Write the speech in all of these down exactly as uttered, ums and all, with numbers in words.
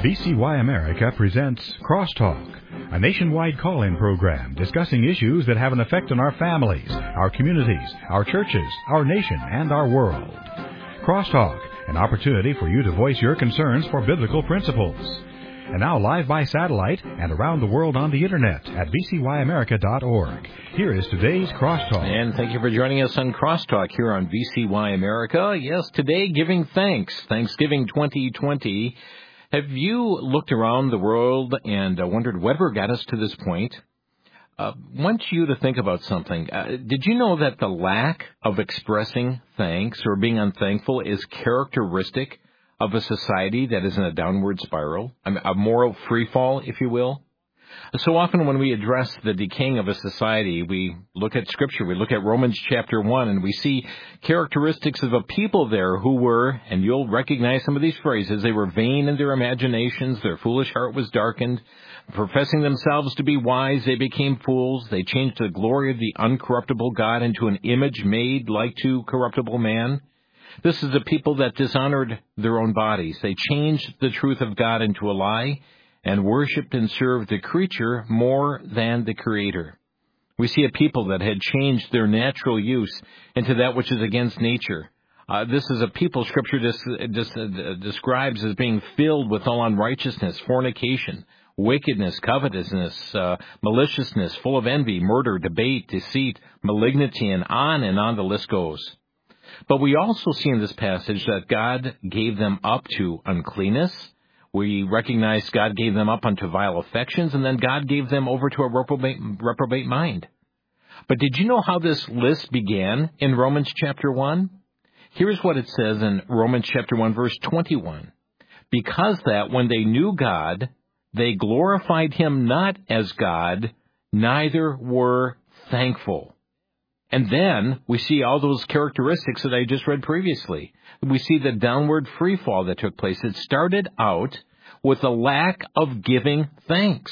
V C Y America presents Crosstalk, a nationwide call-in program discussing issues that have an effect on our families, our communities, our churches, our nation, and our world. Crosstalk, an opportunity for you to voice your concerns for biblical principles. And now live by satellite and around the world on the Internet at v c y america dot org. Here is today's Crosstalk. And thank you for joining us on Crosstalk here on V C Y America. Yes, today giving thanks, Thanksgiving twenty twenty. Have you looked around the world and uh, wondered whatever got us to this point? I uh, want you to think about something. Uh, did you know that the lack of expressing thanks or being unthankful is characteristic of a society that is in a downward spiral, a moral freefall, if you will? So often when we address the decaying of a society, we look at Scripture, we look at Romans chapter one, and we see characteristics of a people there who were, and you'll recognize some of these phrases, they were vain in their imaginations, their foolish heart was darkened. Professing themselves to be wise, they became fools. They changed the glory of the uncorruptible God into an image made like to corruptible man. This is a people that dishonored their own bodies. They changed the truth of God into a lie and worshipped and served the creature more than the Creator. We see a people that had changed their natural use into that which is against nature. Uh, this is a people Scripture dis- dis- uh, describes as being filled with all unrighteousness, fornication, wickedness, covetousness, uh, maliciousness, full of envy, murder, debate, deceit, malignity, and on and on the list goes. But we also see in this passage that God gave them up to uncleanness. We recognize God gave them up unto vile affections, and then God gave them over to a reprobate, reprobate mind. But did you know how this list began in Romans chapter one? Here's what it says in Romans chapter one, verse twenty-one. Because that when they knew God, they glorified him not as God, neither were thankful. And then we see all those characteristics that I just read previously. We see the downward free fall that took place. It started out with a lack of giving thanks.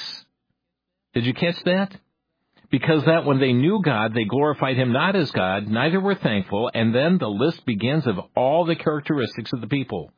Did you catch that? Because that when they knew God, they glorified him not as God, neither were thankful, and then the list begins of all the characteristics of the people.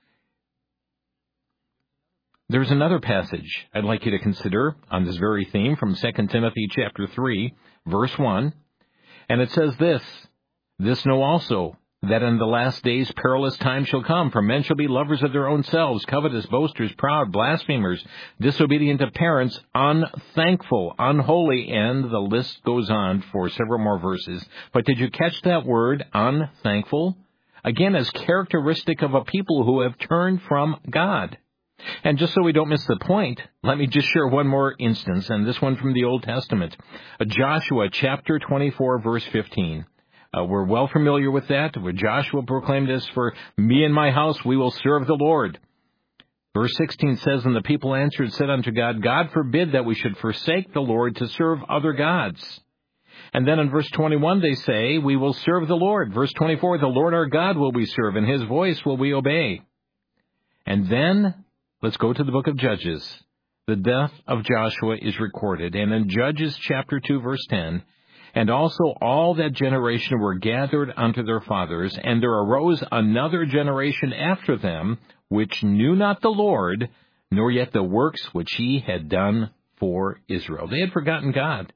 There's another passage I'd like you to consider on this very theme from Second Timothy chapter three, verse one. And it says this, This know also, that in the last days perilous times shall come, for men shall be lovers of their own selves, covetous, boasters, proud, blasphemers, disobedient to parents, unthankful, unholy, and the list goes on for several more verses. But did you catch that word, unthankful? Again, as characteristic of a people who have turned from God. And just so we don't miss the point, let me just share one more instance, and this one from the Old Testament. Joshua chapter twenty-four, verse fifteen. Uh, we're well familiar with that, where Joshua proclaimed this, for me and my house we will serve the Lord. Verse sixteen says, And the people answered and said unto God, God forbid that we should forsake the Lord to serve other gods. And then in verse twenty-one they say, We will serve the Lord. Verse twenty-four, The Lord our God will we serve, and his voice will we obey. And then let's go to the book of Judges. The death of Joshua is recorded. And in Judges chapter two, verse ten, And also all that generation were gathered unto their fathers, and there arose another generation after them, which knew not the Lord, nor yet the works which he had done for Israel. They had forgotten God.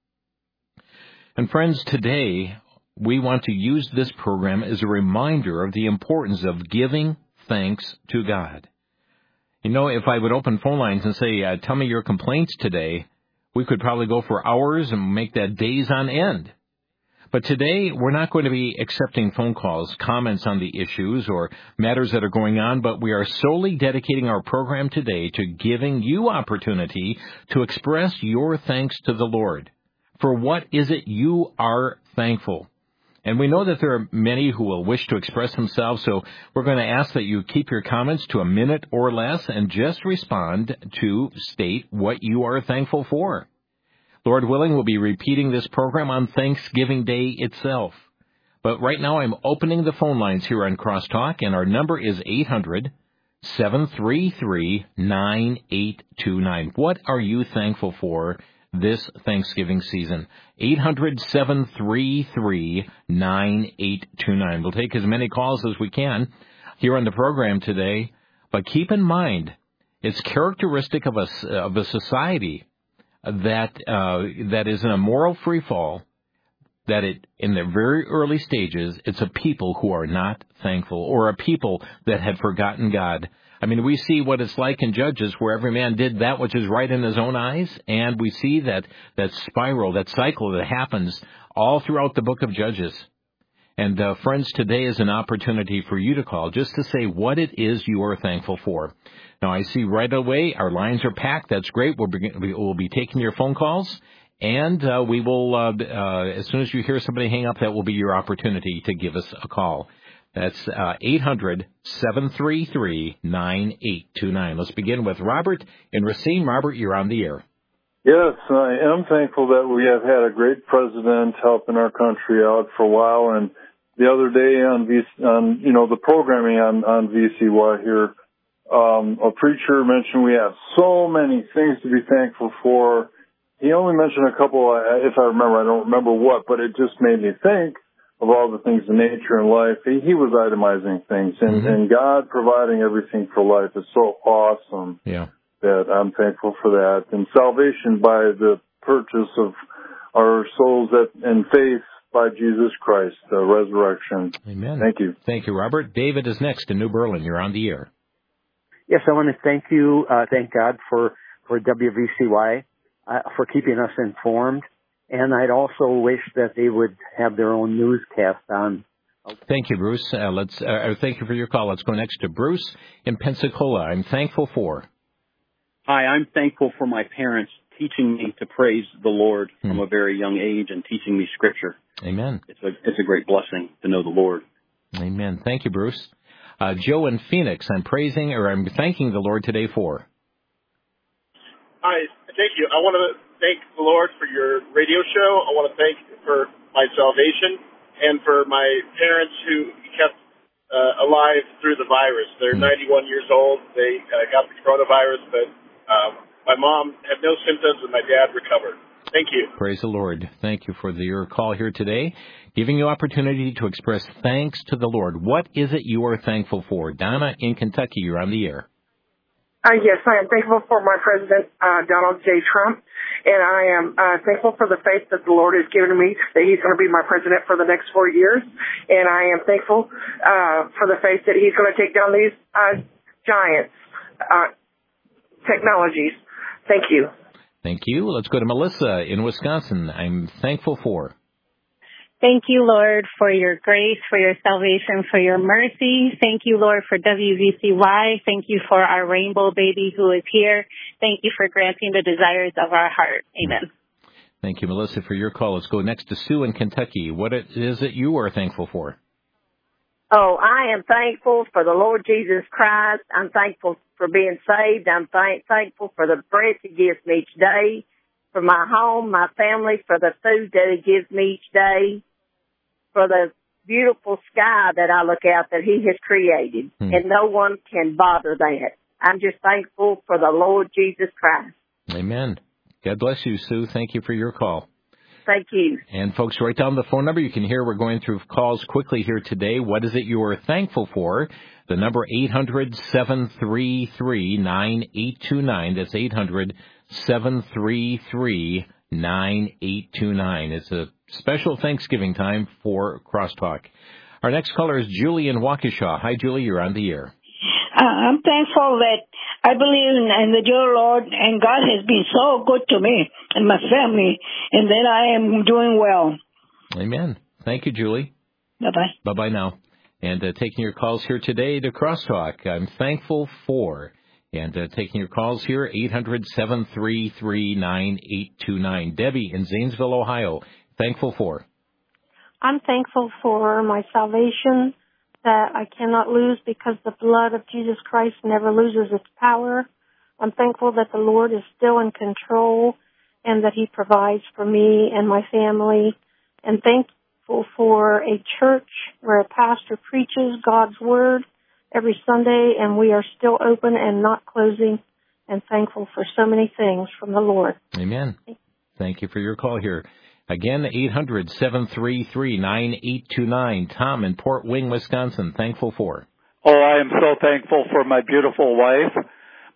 And friends, today we want to use this program as a reminder of the importance of giving thanks to God. You know, if I would open phone lines and say, uh, tell me your complaints today, we could probably go for hours and make that days on end. But today, we're not going to be accepting phone calls, comments on the issues or matters that are going on, but we are solely dedicating our program today to giving you opportunity to express your thanks to the Lord. For what is it you are thankful? And we know that there are many who will wish to express themselves, so we're going to ask that you keep your comments to a minute or less and just respond to state what you are thankful for. Lord willing, we'll be repeating this program on Thanksgiving Day itself. But right now I'm opening the phone lines here on Crosstalk, and our number is eight hundred, seven three three, nine eight two nine. What are you thankful for this Thanksgiving season? eight hundred, seven three three, nine eight two nine. We'll take as many calls as we can here on the program today, but keep in mind, It's characteristic of a, of a society that uh, that is in a moral free fall, that it in the very early stages, it's a people who are not thankful, or a people that have forgotten God. I mean, we see what it's like in Judges, where every man did that which is right in his own eyes, and we see that, that spiral, that cycle that happens all throughout the book of Judges. And, uh, friends, today is an opportunity for you to call just to say what it is you are thankful for. Now, I see right away our lines are packed. That's great. We'll be, we'll be taking your phone calls, and uh, we will, uh, uh, as soon as you hear somebody hang up, that will be your opportunity to give us a call. That's uh, eight hundred, seven three three, nine eight two nine. Let's begin with Robert in Racine. Robert, you're on the air. Yes, I am thankful that we have had a great president helping our country out for a while. And the other day on, v- on you know, the programming on, on V C Y here, um, a preacher mentioned we have so many things to be thankful for. He only mentioned a couple, if I remember. I don't remember what, but it just made me think of all the things in nature and life. He, he was itemizing things, and, mm-hmm. and God providing everything for life is so awesome. Yeah. That I'm thankful for that. And salvation by the purchase of our souls that, and faith by Jesus Christ, the resurrection. Amen. Thank you. Thank you, Robert. David is next in New Berlin. You're on the air. Yes, I want to thank you, uh, thank God for, for W V C Y, uh, for keeping us informed. And I'd also wish that they would have their own newscast on. Thank you, Bruce. Uh, let's. Uh, thank you for your call. Let's go next to Bruce in Pensacola. I'm thankful for. Hi, I'm thankful for my parents teaching me to praise the Lord hmm. from a very young age and teaching me Scripture. Amen. It's a it's a great blessing to know the Lord. Amen. Thank you, Bruce. Uh, Joe in Phoenix. I'm praising or I'm thanking the Lord today for. Hi, thank you. I want to thank the Lord for your radio show. I want to thank you for my salvation and for my parents who kept uh, alive through the virus. They're mm. ninety-one years old. They uh, got the coronavirus, but um, my mom had no symptoms and my dad recovered. Thank you. Praise the Lord. Thank you for the, your call here today, giving you opportunity to express thanks to the Lord. What is it you are thankful for? Donna in Kentucky, you're on the air. Uh, yes, I am thankful for my president, uh, Donald J. Trump, and I am uh, thankful for the faith that the Lord has given me, that he's going to be my president for the next four years, and I am thankful uh, for the faith that he's going to take down these uh, giants, uh, technologies. Thank you. Thank you. Let's go to Melissa in Wisconsin. I'm thankful for. Thank you, Lord, for your grace, for your salvation, for your mercy. Thank you, Lord, for W V C Y. Thank you for our rainbow baby who is here. Thank you for granting the desires of our heart. Amen. Thank you, Melissa, for your call. Let's go next to Sue in Kentucky. What is it you are thankful for? Oh, I am thankful for the Lord Jesus Christ. I'm thankful for being saved. I'm th- thankful for the breath he gives me each day, for my home, my family, for the food that he gives me each day, for the beautiful sky that I look out that he has created, hmm. and no one can bother that. I'm just thankful for the Lord Jesus Christ. Amen. God bless you, Sue. Thank you for your call. Thank you. And folks, write down the phone number. You can hear we're going through calls quickly here today. What is it you are thankful for? The number eight hundred, seven three three, nine eight two nine. That's eight hundred, seven three three, nine eight two nine. It's a special Thanksgiving time for Crosstalk. Our next caller is Julie in Waukesha. Hi, Julie. You're on the air. Uh, I'm thankful that I believe in, in the dear Lord, and God has been so good to me and my family, and that I am doing well. Amen. Thank you, Julie. Bye-bye. Bye-bye now. And uh, taking your calls here today to Crosstalk, I'm thankful for. And uh, taking your calls here, eight hundred, seven three three, nine eight two nine. Debbie in Zanesville, Ohio, thankful for. I'm thankful for my salvation that I cannot lose because the blood of Jesus Christ never loses its power. I'm thankful that the Lord is still in control and that he provides for me and my family. And thankful for a church where a pastor preaches God's word every Sunday, and we are still open and not closing, and thankful for so many things from the Lord. Amen. Thank you for your call here. Again, eight hundred, seven three three, nine eight two nine. Tom in Port Wing, Wisconsin, thankful for. Oh, I am so thankful for my beautiful wife,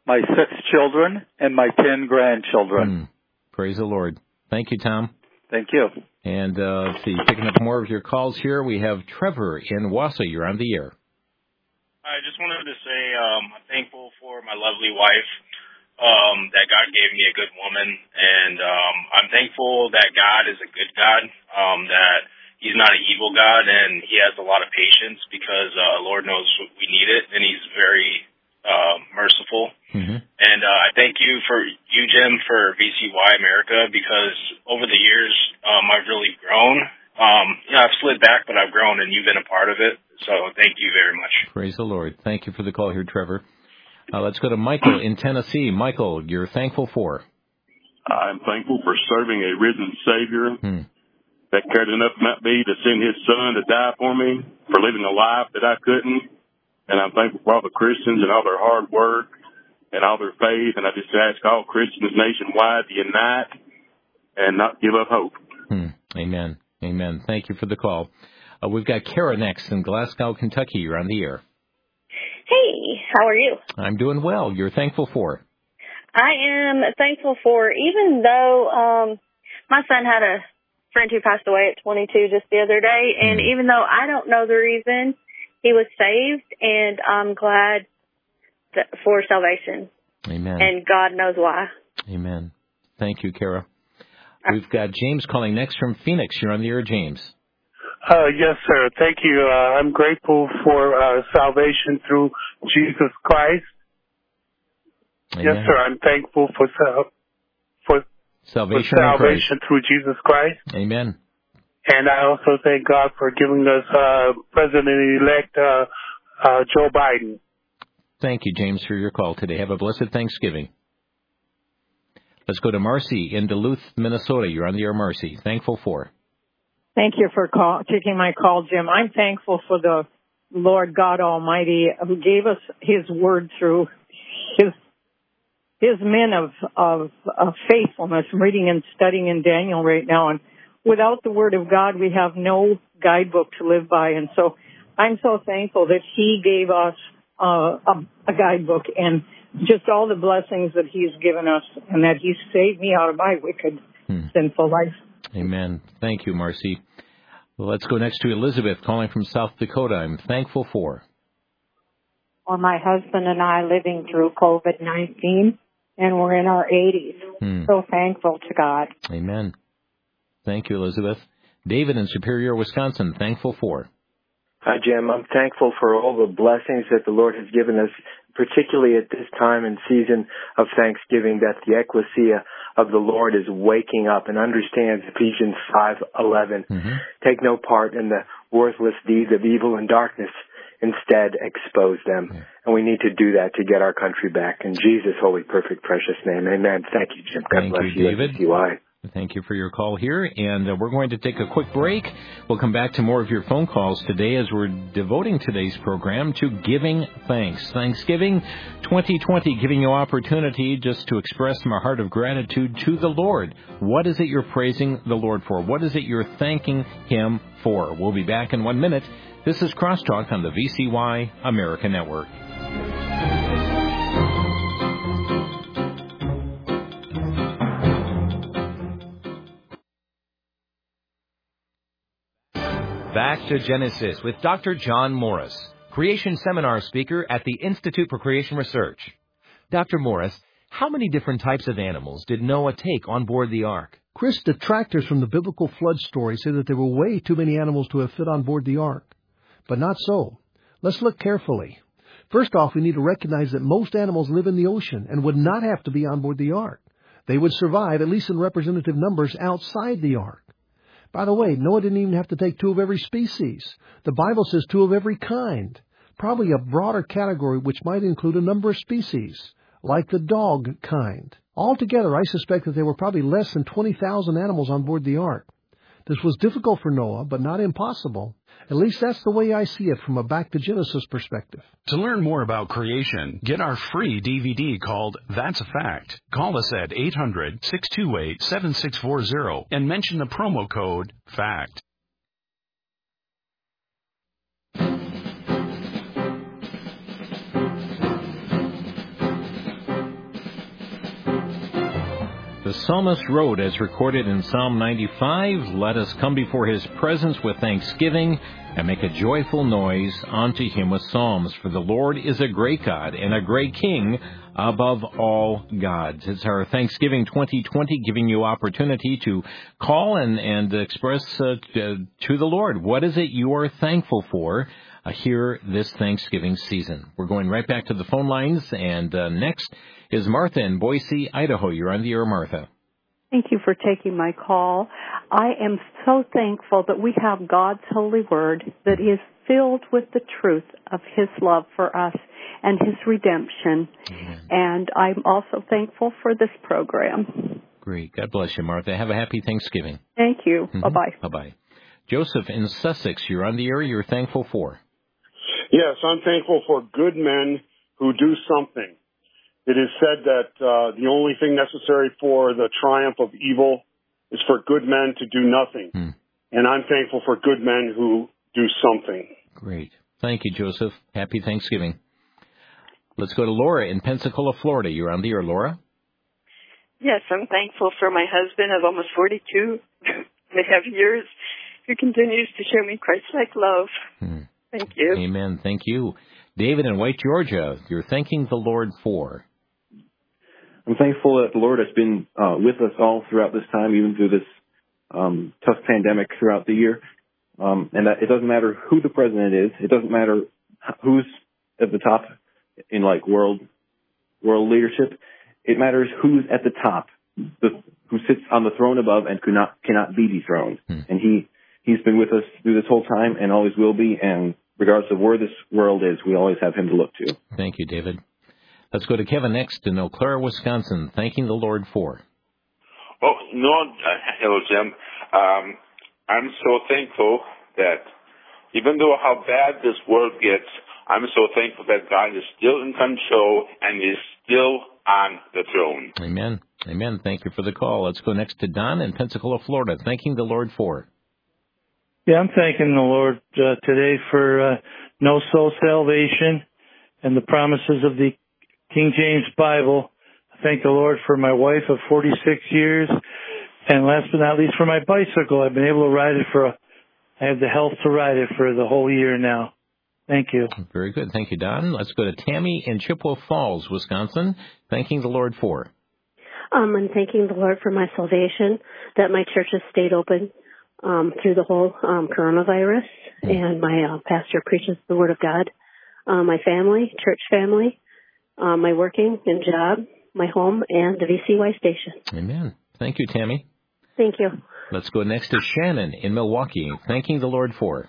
my six children, and my ten grandchildren. Mm. Praise the Lord. Thank you, Tom. Thank you. And uh, let's see, picking up more of your calls here, we have Trevor in Wausau. You're on the air. I just wanted to say um, I'm thankful for my lovely wife, um, that God gave me a good woman, and um, I'm thankful that God is a good God, um, that He's not an evil God, and He has a lot of patience because uh, Lord knows we need it, and He's very uh, merciful. Mm-hmm. And uh, I thank you for you, Jim, for V C Y America, because over the years um, I've really grown. Um, you know, I've slid back, but I've grown, and you've been a part of it. So thank you very much. Praise the Lord. Thank you for the call here, Trevor. Uh, let's go to Michael in Tennessee. Michael, you're thankful for? I'm thankful for serving a risen Savior Hmm. that cared enough about me to send His Son to die for me, for living a life that I couldn't. And I'm thankful for all the Christians and all their hard work and all their faith. And I just ask all Christians nationwide to unite and not give up hope. Hmm. Amen. Amen. Thank you for the call. Uh, we've got Kara next in Glasgow, Kentucky. You're on the air. Hey, how are you? I'm doing well. You're thankful for? I am thankful for, even though um, my son had a friend who passed away at twenty-two just the other day, and Mm. even though I don't know the reason, he was saved, and I'm glad that, for salvation. Amen. And God knows why. Amen. Thank you, Kara. We've got James calling next from Phoenix. You're on the air, James. Uh, yes, sir. Thank you. Uh, I'm grateful for uh, salvation through Jesus Christ. Amen. Yes, sir. I'm thankful for sal- for Salvation, for in salvation Christ. through Jesus Christ. Amen. And I also thank God for giving us uh, President-elect uh, uh, Joe Biden. Thank you, James, for your call today. Have a blessed Thanksgiving. Let's go to Marcy in Duluth, Minnesota. You're on the air, Marcy. Thankful for? Thank you for call, taking my call, Jim. I'm thankful for the Lord God Almighty who gave us His word through His His men of, of, of faithfulness. I'm reading and studying in Daniel right now, and without the word of God, we have no guidebook to live by. And so I'm so thankful that He gave us uh, a, a guidebook and just all the blessings that He's given us, and that He's saved me out of my wicked, hmm. sinful life. Amen. Thank you, Marcy. Well, let's go next to Elizabeth calling from South Dakota. I'm thankful for? For my husband and I living through COVID nineteen, and we're in our eighties. Hmm. So thankful to God. Amen. Thank you, Elizabeth. David in Superior, Wisconsin, thankful for? Hi, Jim. I'm thankful for all the blessings that the Lord has given us, particularly at this time and season of Thanksgiving, that the ecclesia of the Lord is waking up and understands Ephesians five eleven. Mm-hmm. Take no part in the worthless deeds of evil and darkness. Instead, expose them. Yeah. And we need to do that to get our country back. In Jesus' holy, perfect, precious name. Amen. Thank you, Jim. God Thank bless you, you, David. V C Y. Thank you for your call here, and uh, we're going to take a quick break. We'll come back to more of your phone calls today as we're devoting today's program to giving thanks. Thanksgiving twenty twenty, giving you opportunity just to express from a heart of gratitude to the Lord. What is it you're praising the Lord for? What is it you're thanking Him for? We'll be back in one minute. This is Crosstalk on the V C Y America Network. Back to Genesis with Doctor John Morris, Creation Seminar speaker at the Institute for Creation Research. Doctor Morris, how many different types of animals did Noah take on board the ark? Chris, detractors from the biblical flood story say that there were way too many animals to have fit on board the ark. But not so. Let's look carefully. First off, we need to recognize that most animals live in the ocean and would not have to be on board the ark. They would survive, at least in representative numbers, outside the ark. By the way, Noah didn't even have to take two of every species. The Bible says two of every kind. Probably a broader category which might include a number of species, like the dog kind. Altogether, I suspect that there were probably less than twenty thousand animals on board the ark. This was difficult for Noah, but not impossible. At least that's the way I see it from a Back to Genesis perspective. To learn more about creation, get our free D V D called That's a Fact. Call us at eight hundred, six two eight, seven six four zero and mention the promo code FACT. The psalmist wrote, as recorded in Psalm ninety-five, "Let us come before his presence with thanksgiving and make a joyful noise unto him with psalms. For the Lord is a great God and a great King above all gods." It's our Thanksgiving twenty twenty, giving you opportunity to call and, and express uh, to, to the Lord, what is it you are thankful for uh, here this Thanksgiving season. We're going right back to the phone lines, and uh, next is Martha in Boise, Idaho. You're on the air, Martha. Thank you for taking my call. I am so thankful that we have God's holy word that is filled with the truth of his love for us and his redemption. Amen. And I'm also thankful for this program. Great. God bless you, Martha. Have a happy Thanksgiving. Thank you. Mm-hmm. Bye-bye. Bye-bye. Joseph in Sussex, you're on the air. You're thankful for? Yes, I'm thankful for good men who do something. It is said that uh, the only thing necessary for the triumph of evil is for good men to do nothing. Hmm. And I'm thankful for good men who do something. Great. Thank you, Joseph. Happy Thanksgiving. Let's go to Laura in Pensacola, Florida. You're on the air, Laura. Yes, I'm thankful for my husband of almost forty-two and a half years who continues to show me Christ-like love. Hmm. Thank you. Amen. Thank you. David in White, Georgia, you're thanking the Lord for? I'm thankful that the Lord has been uh, with us all throughout this time, even through this um, tough pandemic throughout the year. Um, and that it doesn't matter who the president is. It doesn't matter who's at the top in like world world leadership. It matters who's at the top, the, who sits on the throne above and could not cannot be dethroned. Hmm. And he he's been with us through this whole time and always will be. And regardless of where this world is, we always have him to look to. Thank you, David. Let's go to Kevin next in Eau Claire, Wisconsin, thanking the Lord for. Oh, no, uh, hello, Jim. Um, I'm so thankful that even though how bad this world gets, I'm so thankful that God is still in control and is still on the throne. Amen. Amen. Thank you for the call. Let's go next to Don in Pensacola, Florida, thanking the Lord for. Yeah, I'm thanking the Lord uh, today for uh, no soul salvation and the promises of the King James Bible. I thank the Lord for my wife of forty-six years, and last but not least for my bicycle. I've been able to ride it for, a, I have the health to ride it for the whole year now. Thank you. Very good. Thank you, Don. Let's go to Tammy in Chippewa Falls, Wisconsin, thanking the Lord for. Um, I'm thanking the Lord for my salvation, that my church has stayed open um, through the whole um, coronavirus, mm. and my uh, pastor preaches the Word of God. Uh, my family, church family, Uh, my working and job, my home, and the V C Y station. Amen. Thank you, Tammy. Thank you. Let's go next to Shannon in Milwaukee, thanking the Lord for.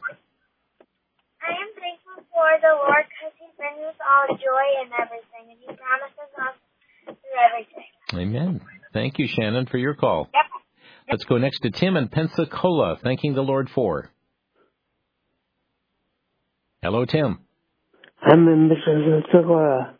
I am thankful for the Lord because he brings us all joy and everything, and he promises us through everything. Amen. Thank you, Shannon, for your call. Yep. Let's go next to Tim in Pensacola, thanking the Lord for. Hello, Tim. I'm in Pensacola.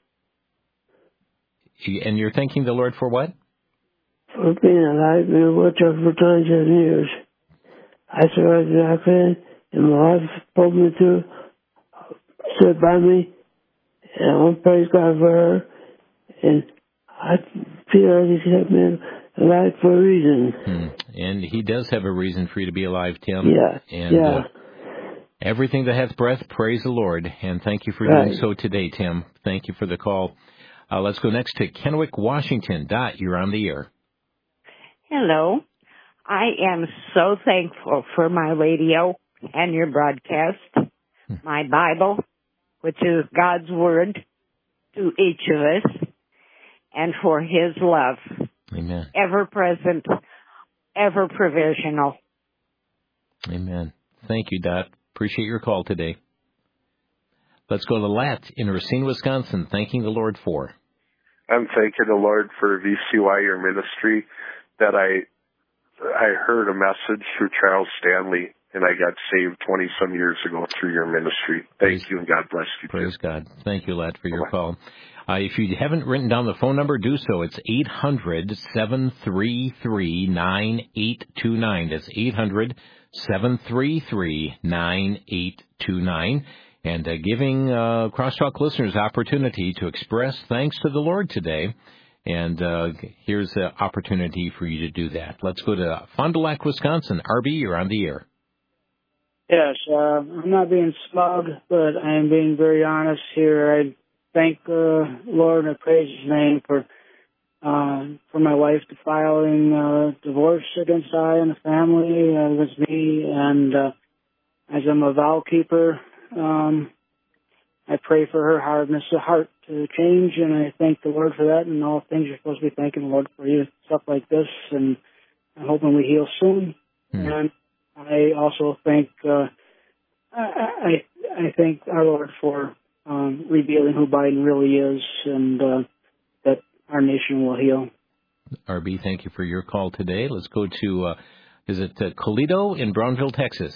And you're thanking the Lord for what? For being alive in a wheelchair for twenty-seven years. I survived an accident, and my wife pulled me through, stood by me, and I want to praise God for her. And I feel like He kept me alive for a reason. Hmm. And He does have a reason for you to be alive, Tim. Yeah. And, yeah. Uh, everything that hath breath, praise the Lord. And thank you for right. doing so today, Tim. Thank you for the call. Uh, let's go next to Kennewick, Washington. Dot, you're on the air. Hello. I am so thankful for my radio and your broadcast, hmm. my Bible, which is God's Word to each of us, and for His love. Amen. Ever present, ever provisional. Amen. Thank you, Dot. Appreciate your call today. Let's go to Lat in Racine, Wisconsin, thanking the Lord for. I'm thanking the Lord for V C Y, your ministry, that I I heard a message through Charles Stanley, and I got saved twenty-some years ago through your ministry. Thank praise, you, and God bless you. Praise too. God. Thank you, Lat, for your Bye-bye. call. Uh, if you haven't written down the phone number, do so. It's eight hundred, seven three three, nine eight two nine. That's eight hundred, seven three three, nine eight two nine. And uh, giving uh, Crosstalk listeners opportunity to express thanks to the Lord today. And uh, here's an opportunity for you to do that. Let's go to Fond du Lac, Wisconsin. R B, you're on the air. Yes, uh, I'm not being smug, but I am being very honest here. I thank uh, Lord and I praise His name for uh, for my wife filing uh, divorce against I and the family uh, against me, and uh, as I'm a vow keeper, um, I pray for her hardness of heart to change, and I thank the Lord for that. And all things you're supposed to be thanking the Lord for, you stuff like this, and I'm hoping we heal soon. Mm. And I also thank uh, I, I I thank our Lord for um, revealing who Biden really is, and uh, that our nation will heal. R B, thank you for your call today. Let's go to uh, is it uh, Colito in Brownville, Texas?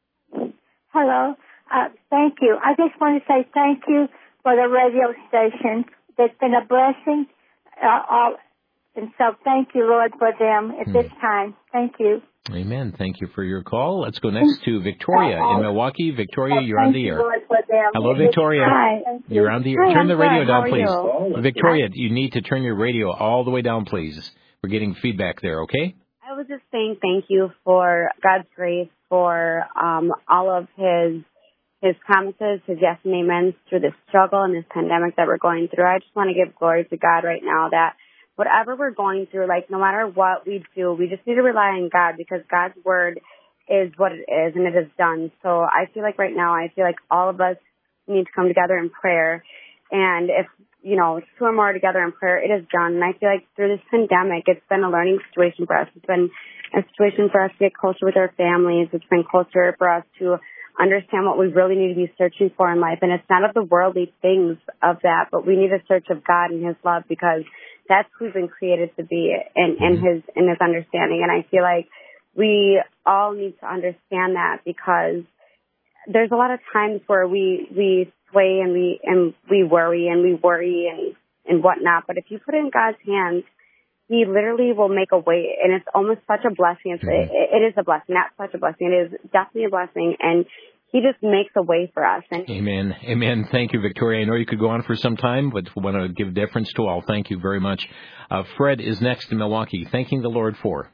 Hello. Uh, thank you. I just want to say thank you for the radio station. It's been a blessing. Uh, all, and so thank you, Lord, for them at mm. this time. Thank you. Amen. Thank you for your call. Let's go next to Victoria in Milwaukee. Victoria, you're on the air. Hello, Victoria. Hi. You're on the air. Hi, turn the radio good. down, How please. you? Victoria, you need to turn your radio all the way down, please. We're getting feedback there, okay? I was just saying thank you for God's grace, for um, all of His His promises, His yes and amens through this struggle and this pandemic that we're going through. I just want to give glory to God right now that whatever we're going through, like no matter what we do, we just need to rely on God, because God's word is what it is and it is done. So I feel like right now, I feel like all of us need to come together in prayer. And if, you know, two or more together in prayer, it is done. And I feel like through this pandemic, it's been a learning situation for us. It's been a situation for us to get closer with our families. It's been closer for us to understand what we really need to be searching for in life. And it's not of the worldly things of that, but we need a search of God and His love, because that's who we've been created to be in, in His in His understanding. And I feel like we all need to understand that, because there's a lot of times where we we sway and we and we worry and we worry and and whatnot. But if you put it in God's hands, He literally will make a way, and it's almost such a blessing. It's, mm-hmm. it, it is a blessing, not such a blessing. It is definitely a blessing, and He just makes a way for us. And Amen. Amen. Thank you, Victoria. I know you could go on for some time, but we want to give deference to all. Thank you very much. Uh, Fred is next in Milwaukee. Thanking the Lord for.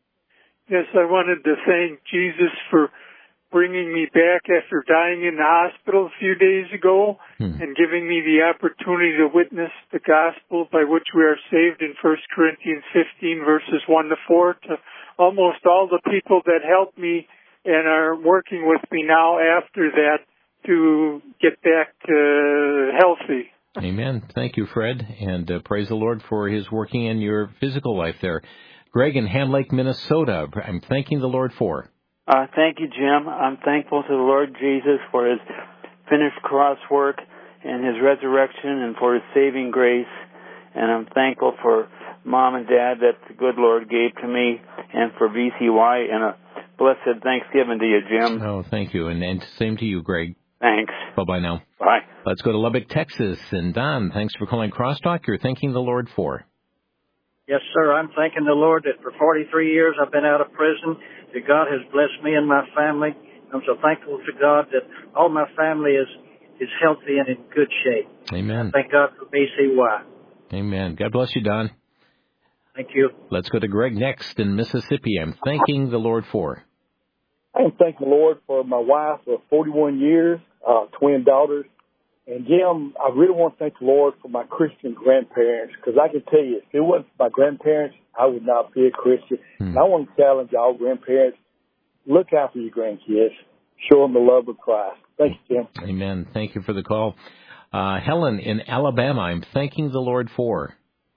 Yes, I wanted to thank Jesus for bringing me back after dying in the hospital a few days ago hmm. and giving me the opportunity to witness the gospel by which we are saved in First Corinthians fifteen, verses one to four, to almost all the people that helped me and are working with me now after that to get back to healthy. Amen. Thank you, Fred, and uh, praise the Lord for His working in your physical life there. Greg in Hand Lake, Minnesota, I'm thanking the Lord for. Uh, thank you, Jim. I'm thankful to the Lord Jesus for His finished cross work and His resurrection and for His saving grace. And I'm thankful for Mom and Dad that the good Lord gave to me, and for V C Y, and a blessed Thanksgiving to you, Jim. Oh, thank you. And, and same to you, Greg. Thanks. Bye-bye now. Bye. Let's go to Lubbock, Texas. And Don, thanks for calling Crosstalk. You're thanking the Lord for. Yes, sir. I'm thanking the Lord that for forty-three years I've been out of prison, that God has blessed me and my family. I'm so thankful to God that all my family is, is healthy and in good shape. Amen. Thank God for B C Y. Amen. God bless you, Don. Thank you. Let's go to Greg next in Mississippi. I'm thanking the Lord for. I am thanking the Lord for my wife of forty-one years, uh, twin daughters. And, Jim, I really want to thank the Lord for my Christian grandparents, because I can tell you, if it wasn't for my grandparents, I would not be a Christian. Hmm. And I want to challenge all grandparents, look out for your grandkids. Show them the love of Christ. Thank you, Jim. Amen. Thank you for the call. Uh, Helen in Alabama, I'm thanking the Lord for.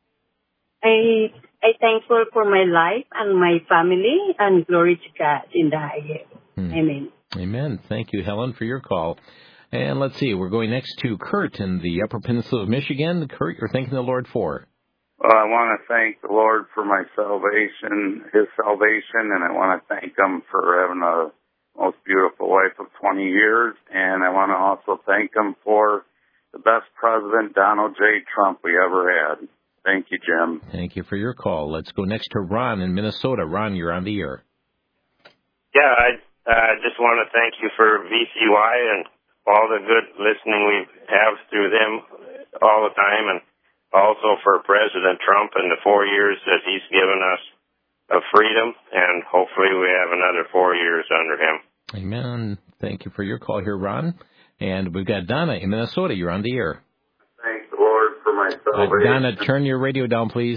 I I thankful for my life and my family, and glory to God in the highest. Hmm. Amen. Amen. Thank you, Helen, for your call. And let's see, we're going next to Kurt in the Upper Peninsula of Michigan. Kurt, you're thanking the Lord for. Well, I want to thank the Lord for my salvation, His salvation, and I want to thank Him for having a most beautiful wife of twenty years. And I want to also thank Him for the best president, Donald J. Trump, we ever had. Thank you, Jim. Thank you for your call. Let's go next to Ron in Minnesota. Ron, you're on the air. Yeah, I uh, just want to thank you for V C Y and all the good listening we have through them all the time. And also for President Trump and the four years that he's given us of freedom, and hopefully we have another four years under him. Amen. Thank you for your call here, Ron. And we've got Donna in Minnesota. You're on the air. Thank the Lord for my salvation. Uh, Donna, turn your radio down, please.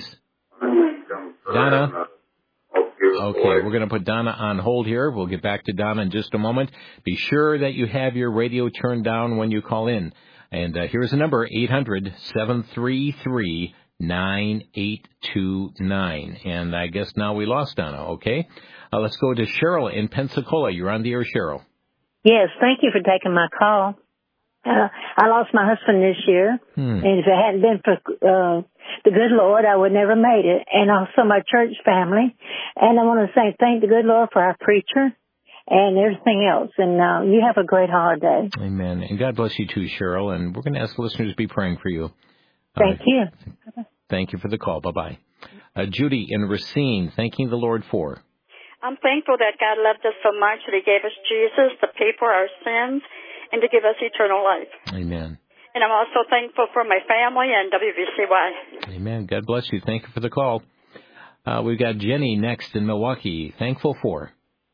Donna? Okay, we're going to put Donna on hold here. We'll get back to Donna in just a moment. Be sure that you have your radio turned down when you call in. And uh, here's the number, eight hundred, seven three three, nine eight two nine. And I guess now we lost Donna, okay? Uh, let's go to Cheryl in Pensacola. You're on the air, Cheryl. Yes, thank you for taking my call. Uh, I lost my husband this year, hmm. and if it hadn't been for uh, the good Lord, I would never made it, and also my church family. And I want to say thank the good Lord for our preacher and everything else. And uh, you have a great holiday. Amen. And God bless you too, Cheryl. And we're going to ask listeners to be praying for you. Thank uh, you. Thank you for the call. Bye-bye. Uh, Judy in Racine, thanking the Lord for. I'm thankful that God loved us so much that he gave us Jesus to pay for our sins and to give us eternal life. Amen. And I'm also thankful for my family and W V C Y. Amen. God bless you. Thank you for the call. Uh, we've got Jenny next in Milwaukee. Thankful for.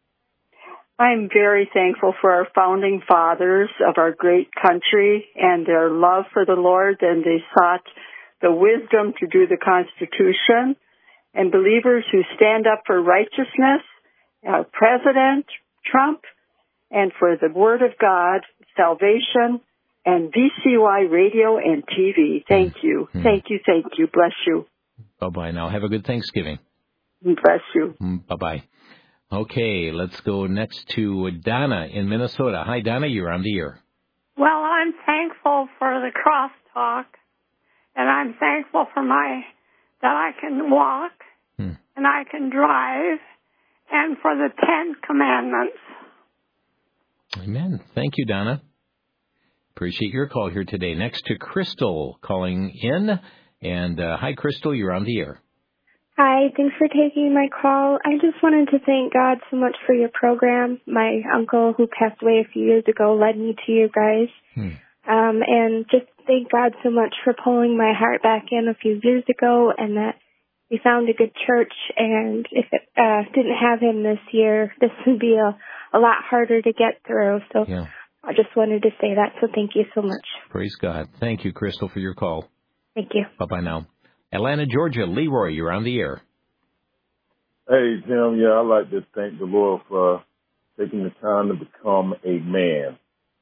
I'm very thankful for our founding fathers of our great country and their love for the Lord, and they sought the wisdom to do the Constitution, and believers who stand up for righteousness, our President Trump, and for the Word of God, salvation, and V C Y radio and T V. Thank you. Mm-hmm. Thank you. Thank you. Bless you. Bye-bye now. Have a good Thanksgiving. Bless you. Bye-bye. Okay, let's go next to Donna in Minnesota. Hi, Donna. You're on the air. Well, I'm thankful for the crosstalk, and I'm thankful for my that I can walk, hmm. and I can drive, and for the Ten Commandments. Amen. Thank you, Donna. Appreciate your call here today. Next to Crystal calling in. And uh, hi, Crystal. You're on the air. Hi. Thanks for taking my call. I just wanted to thank God so much for your program. My uncle, who passed away a few years ago, led me to you guys. Hmm. Um, and just thank God so much for pulling my heart back in a few years ago, and that we found a good church. And if it uh, didn't have him this year, this would be a, a lot harder to get through. So yeah. I just wanted to say that. So thank you so much. Praise God. Thank you, Crystal, for your call. Thank you. Bye-bye now. Atlanta, Georgia. Leroy, you're on the air. Hey, Jim. Yeah, I'd like to thank the Lord for taking the time to become a man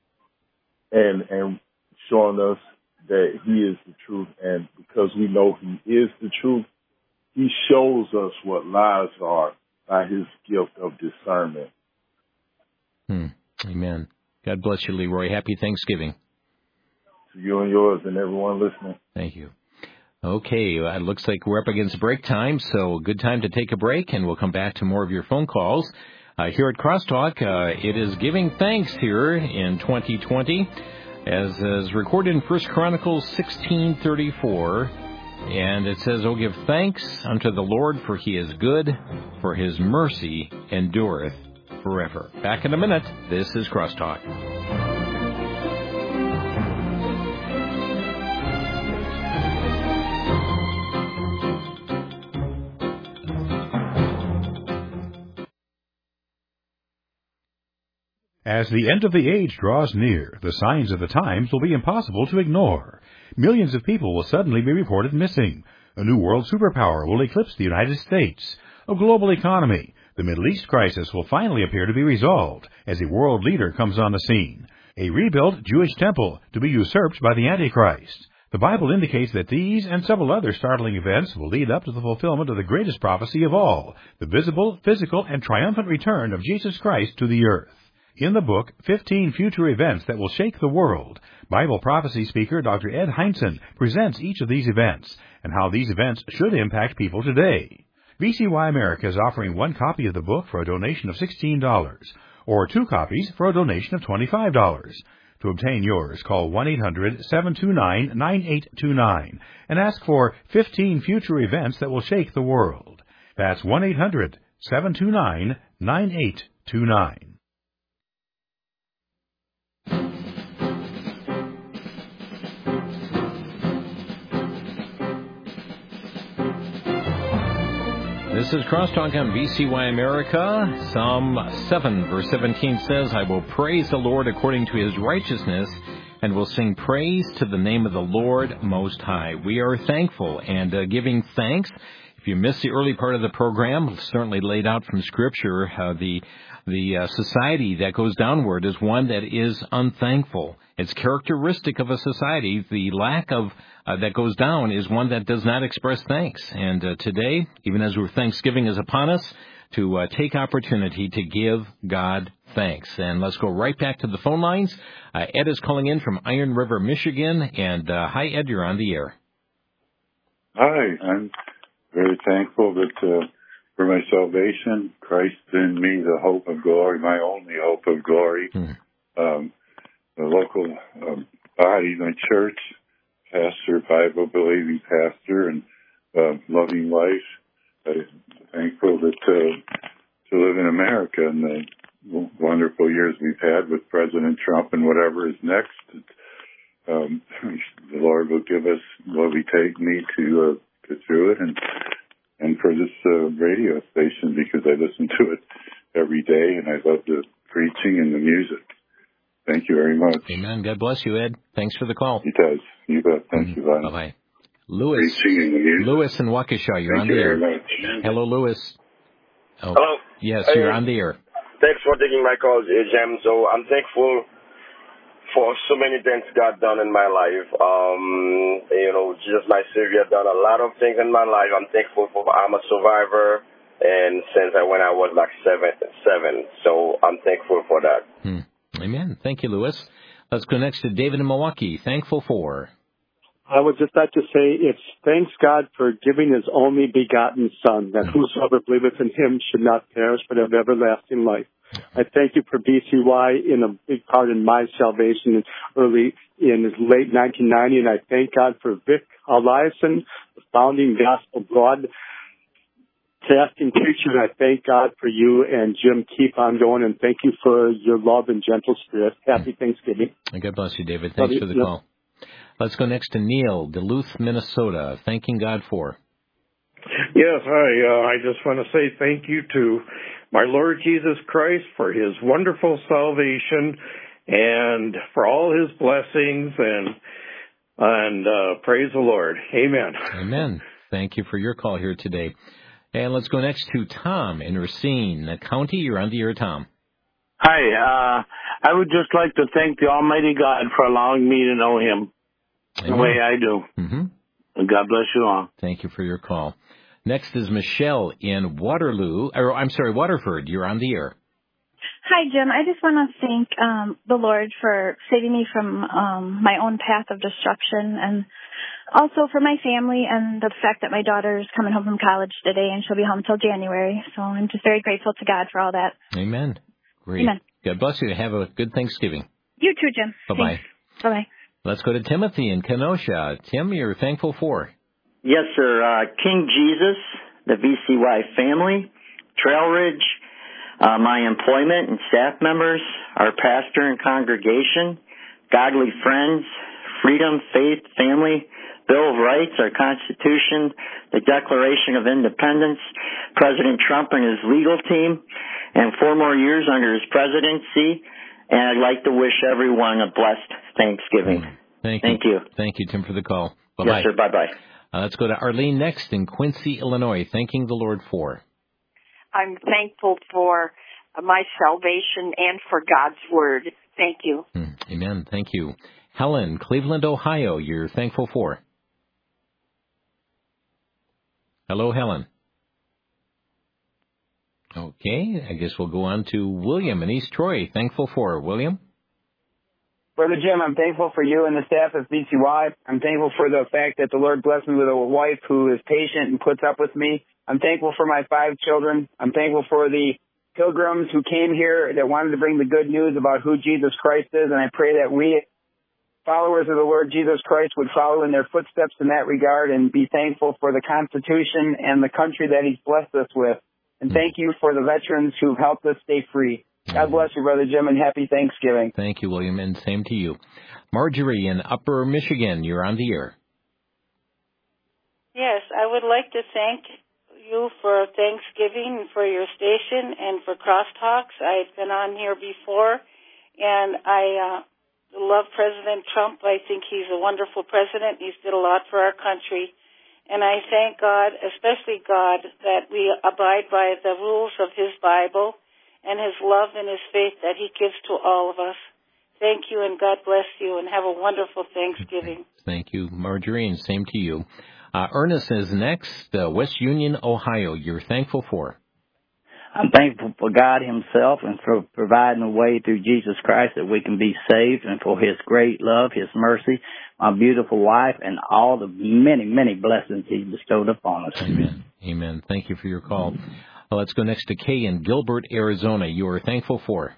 and and showing us that he is the truth. And because we know he is the truth, he shows us what lies are by his gift of discernment. Hmm. Amen. God bless you, Leroy. Happy Thanksgiving. To you and yours and everyone listening. Thank you. Okay, uh, it looks like we're up against break time, so good time to take a break, and we'll come back to more of your phone calls. Uh, here at Crosstalk, uh, it is giving thanks here in twenty twenty, as is recorded in First Chronicles sixteen thirty-four, and it says, "Oh, give thanks unto the Lord, for he is good, for his mercy endureth forever." Back in a minute. This is Crosstalk. As the end of the age draws near, the signs of the times will be impossible to ignore. Millions of people will suddenly be reported missing. A new world superpower will eclipse the United States. A global economy. The Middle East crisis will finally appear to be resolved as a world leader comes on the scene. A rebuilt Jewish temple to be usurped by the Antichrist. The Bible indicates that these and several other startling events will lead up to the fulfillment of the greatest prophecy of all, the visible, physical, and triumphant return of Jesus Christ to the earth. In the book, fifteen Future Events That Will Shake the World, Bible prophecy speaker Doctor Ed Heinzen presents each of these events and how these events should impact people today. V C Y America is offering one copy of the book for a donation of sixteen dollars, or two copies for a donation of twenty-five dollars. To obtain yours, call one eight hundred, seven two nine, nine eight two nine and ask for fifteen Future Events That Will Shake the World. That's one eight hundred, seven two nine, nine eight two nine. This is Crosstalk on V C Y America. Psalm seven, verse seventeen says, I will praise the Lord according to his righteousness, and will sing praise to the name of the Lord Most High. We are thankful and uh, giving thanks. If you missed the early part of the program, certainly laid out from Scripture, uh, the the uh, society that goes downward is one that is unthankful. It's characteristic of a society. The lack of uh, that goes down is one that does not express thanks. And uh, today, even as we're Thanksgiving is upon us, to uh, take opportunity to give God thanks. And let's go right back to the phone lines. Uh, Ed is calling in from Iron River, Michigan. And uh, hi, Ed, you're on the air. Hi, I'm very thankful that uh, for my salvation, Christ in me, the hope of glory, my only hope of glory. Hmm. Um, the local um, body, my church, pastor, Bible-believing pastor, and uh, loving wife. I'm thankful that uh, to live in America and the wonderful years we've had with President Trump and whatever is next. Um, the Lord will give us what we take, need to uh, get through it, and and for this uh, radio station, because I listen to it every day and I love the preaching and the music. Thank you very much. Amen. God bless you, Ed. Thanks for the call. He does. You bet. Thank mm-hmm. you, Vine. Bye-bye. Lewis. Lewis in Waukesha, you're Thank on you the air. Very much. Hello, Lewis. Oh, Hello. Yes, Hey, you're on the air. Thanks for taking my call, Jim. So I'm thankful for so many things God done in my life. Um, you know, Jesus, my Savior, done a lot of things in my life. I'm thankful for I'm a survivor, and since I when I was like seven, seven. So I'm thankful for that. Hmm. Amen. Thank you, Lewis. Let's go next to David in Milwaukee. Thankful for. I would just like to say it's thanks God for giving his only begotten Son, that whosoever believeth in him should not perish but have everlasting life. I thank you for B C Y in a big part in my salvation early in late nineteen ninety, and I thank God for Vic Eliason, the founding gospel broadcasting preacher, and I thank God for you and Jim. Keep on going, and thank you for your love and gentle spirit. Happy Thanksgiving. God bless you, David. Thanks for the yep. call. Let's go next to Neil, Duluth, Minnesota. Thanking God for. Yes, hi. Uh, I just want to say thank you to my Lord Jesus Christ for his wonderful salvation and for all his blessings, and and uh, praise the Lord. Amen. Amen. Thank you for your call here today. And let's go next to Tom in Racine County. You're on the air, Tom. Hi. Uh, I would just like to thank the Almighty God for allowing me to know him Amen. The way I do. Mm-hmm. And God bless you all. Thank you for your call. Next is Michelle in Waterloo, or I'm sorry, Waterford. You're on the air. Hi, Jim. I just want to thank um, the Lord for saving me from um, my own path of destruction, and also for my family and the fact that my daughter's coming home from college today and she'll be home until January. So I'm just very grateful to God for all that. Amen. Great. Amen. God bless you. Have a good Thanksgiving. You too, Jim. Bye-bye. Thanks. Bye-bye. Let's go to Timothy in Kenosha. Tim, you're thankful for. Yes, sir. Uh, King Jesus, the V C Y family, Trail Ridge, uh, my employment and staff members, our pastor and congregation, godly friends, freedom, faith, family, Bill of Rights, our Constitution, the Declaration of Independence, President Trump and his legal team, and four more years under his presidency. And I'd like to wish everyone a blessed Thanksgiving. Thank you. Thank you. Thank you, Tim, for the call. Bye-bye. Yes, sir. Bye-bye. Uh, let's go to Arlene next in Quincy, Illinois. Thanking the Lord for. I'm thankful for my salvation and for God's Word. Thank you. Hmm. Amen. Thank you. Helen, Cleveland, Ohio. You're thankful for. Hello, Helen. Okay, I guess we'll go on to William in East Troy. Thankful for. William? Brother Jim, I'm thankful for you and the staff of V C Y. I'm thankful for the fact that the Lord blessed me with a wife who is patient and puts up with me. I'm thankful for my five children. I'm thankful for the pilgrims who came here that wanted to bring the good news about who Jesus Christ is, and I pray that we, followers of the Lord Jesus Christ, would follow in their footsteps in that regard and be thankful for the Constitution and the country that he's blessed us with. And thank you for the veterans who've helped us stay free. God bless you, Brother Jim, and happy Thanksgiving. Thank you, William, and same to you. Marjorie in Upper Michigan, you're on the air. Yes, I would like to thank you for Thanksgiving and for your station and for Crosstalks. I've been on here before, and I uh, love President Trump. I think he's a wonderful president. He's did a lot for our country. And I thank God, especially God, that we abide by the rules of his Bible and his love and his faith that he gives to all of us. Thank you, and God bless you, and have a wonderful Thanksgiving. Thank you, Marjorie, and same to you. Uh, Ernest is next, uh, West Union, Ohio. You're thankful for? I'm thankful for God himself and for providing a way through Jesus Christ that we can be saved, and for his great love, his mercy, my beautiful wife, and all the many, many blessings he bestowed upon us. Amen. Amen. Thank you for your call. Well, let's go next to Kay in Gilbert, Arizona. You are thankful for?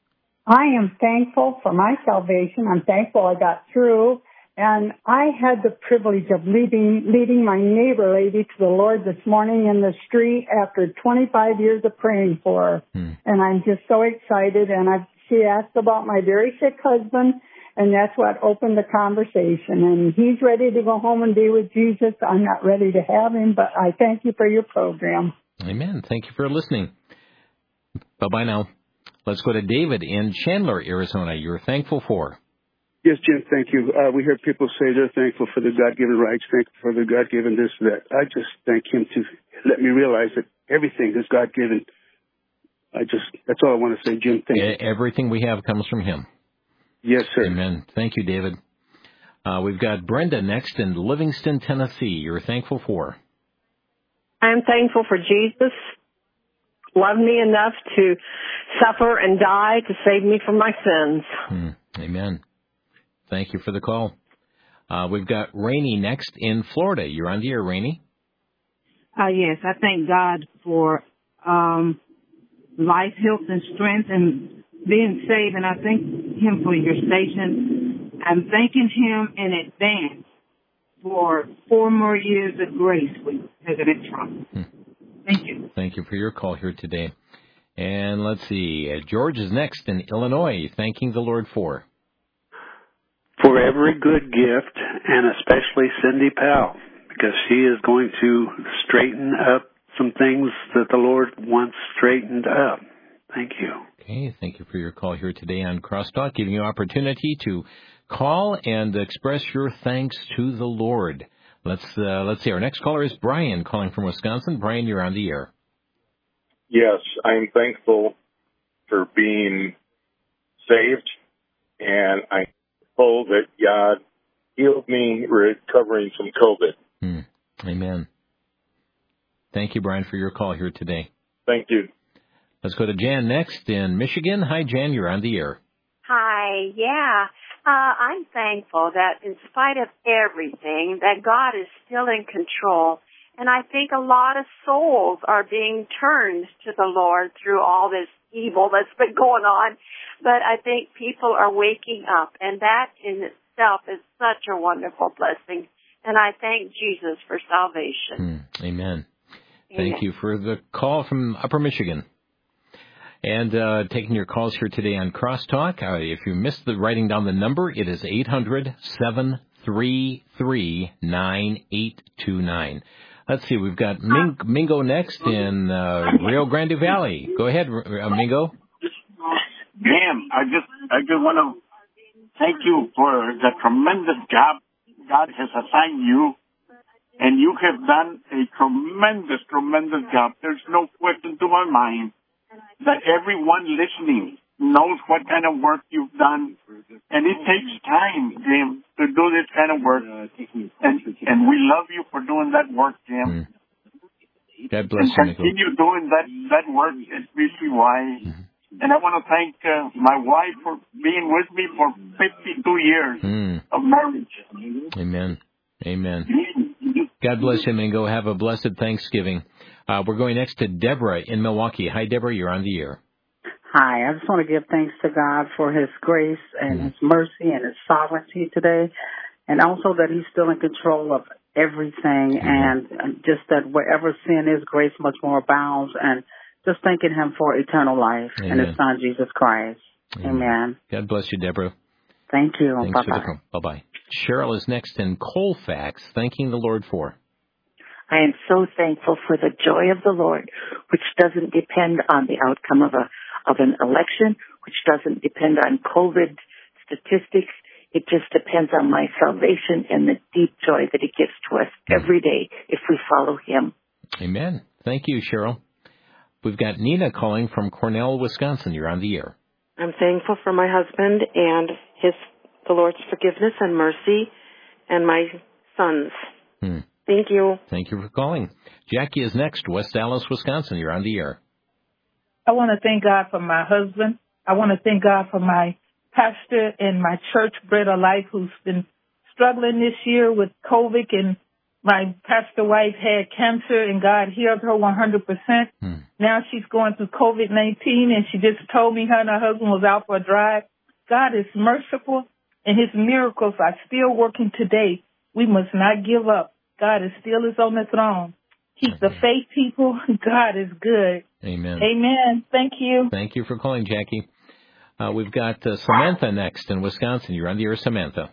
I am thankful for my salvation. I'm thankful I got through. And I had the privilege of leading, leading my neighbor lady to the Lord this morning in the street after twenty-five years of praying for her. Hmm. And I'm just so excited. And I, she asked about my very sick husband, and that's what opened the conversation. And he's ready to go home and be with Jesus. I'm not ready to have him, but I thank you for your program. Amen. Thank you for listening. Bye-bye now. Let's go to David in Chandler, Arizona. You're thankful for? Yes, Jim, thank you. Uh, we hear people say they're thankful for the God-given rights, thankful for the God-given this, that. I just thank him to let me realize that everything is God-given. I just, that's all I want to say, Jim. Thank you. Everything we have comes from him. Yes, sir. Amen. Thank you, David. Uh, we've got Brenda next in Livingston, Tennessee. You're thankful for? I'm thankful for Jesus. Loved me enough to suffer and die to save me from my sins. Hmm. Amen. Thank you for the call. Uh, we've got Rainey next in Florida. You're on the air, Rainey. Uh, yes, I thank God for um, life, health, and strength, and being saved, and I thank him for your station. I'm thanking him in advance for four more years of grace with President Trump. Hmm. Thank you. Thank you for your call here today. And let's see, uh, George is next in Illinois, thanking the Lord for? For every good gift, and especially Cindy Powell, because she is going to straighten up some things that the Lord wants straightened up. Thank you. Okay, thank you for your call here today on Crosstalk, giving you opportunity to call and express your thanks to the Lord. Let's uh, let's see. Our next caller is Brian, calling from Wisconsin. Brian, you're on the air. Yes, I'm thankful for being saved, and I'm thankful that God healed me recovering from COVID. Hmm. Amen. Thank you, Brian, for your call here today. Thank you. Let's go to Jan next in Michigan. Hi, Jan, you're on the air. Hi, yeah. Uh, I'm thankful that in spite of everything, that God is still in control. And I think a lot of souls are being turned to the Lord through all this evil that's been going on. But I think people are waking up, and that in itself is such a wonderful blessing. And I thank Jesus for salvation. Mm, amen. Amen. Thank you for the call from Upper Michigan. And uh, taking your calls here today on Crosstalk. Uh, if you missed the writing down the number, it is eight hundred, seven three three, nine eight two nine. Let's see, we've got Ming- Mingo next in uh, Rio Grande Valley. Go ahead, uh, Mingo. Ma'am, I just, I just want to thank you for the tremendous job God has assigned you. And you have done a tremendous, tremendous job. There's no question to my mind that everyone listening knows what kind of work you've done. And it takes time, Jim, to do this kind of work. And, and we love you for doing that work, Jim. Mm. God bless and you, continue doing that, that work at B C Y. Mm-hmm. And I want to thank uh, my wife for being with me for fifty-two years mm. of marriage. Amen. Amen. God bless you, Mingo. Have a blessed Thanksgiving. Uh, we're going next to Deborah in Milwaukee. Hi, Deborah. You're on the air. Hi. I just want to give thanks to God for his grace and mm. his mercy and his sovereignty today, and also that he's still in control of everything, mm. and just that wherever sin is, grace much more abounds, and just thanking him for eternal life Amen. and his son, Jesus Christ. Amen. Amen. God bless you, Deborah. Thank you. Thanks Bye-bye. for the call. Bye-bye. Cheryl is next in Colfax, thanking the Lord for. I am so thankful for the joy of the Lord, which doesn't depend on the outcome of a of an election, which doesn't depend on COVID statistics. It just depends on my salvation and the deep joy that He gives to us every day if we follow Him. Amen. Thank you, Cheryl. We've got Nina calling from Cornell, Wisconsin. You're on the air. I'm thankful for my husband and his the Lord's forgiveness and mercy and my sons. Hmm. Thank you. Thank you for calling. Jackie is next, West Dallas, Wisconsin. You're on the air. I want to thank God for my husband. I want to thank God for my pastor and my church, Bread of Life, who's been struggling this year with COVID, and my pastor wife had cancer, and God healed her one hundred percent. Hmm. Now she's going through COVID nineteen, and she just told me her and her husband was out for a drive. God is merciful, and His miracles are still working today. We must not give up. God is still is on the throne. Keep the faith, people. God is good. Amen. Amen. Thank you. Thank you for calling, Jackie. Uh, we've got uh, Samantha next in Wisconsin. You're on the air, Samantha.